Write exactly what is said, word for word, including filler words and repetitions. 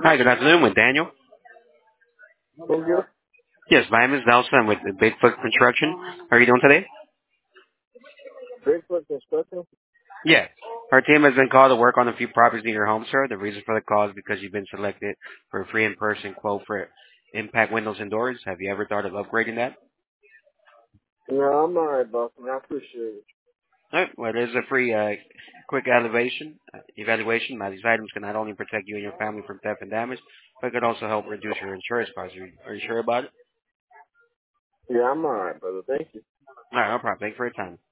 Hi, good afternoon with Daniel. Who's you? Yes, my name is Nelson with Bigfoot Construction. How are you doing today? Bigfoot Construction? Yes. Our team has been called to work on a few properties in your home, sir. The reason for the call is because you've been selected for a free in-person quote for impact windows and doors. Have you ever thought of upgrading that? No, I'm alright, boss. I appreciate it. All right. Well, there's a free uh, quick evaluation. Uh, evaluation. Now, these items can not only protect you and your family from theft and damage, but could also help reduce your insurance costs. Are you, are you sure about it? Yeah, I'm alright, brother. Thank you. All right, no problem. Thanks for your time.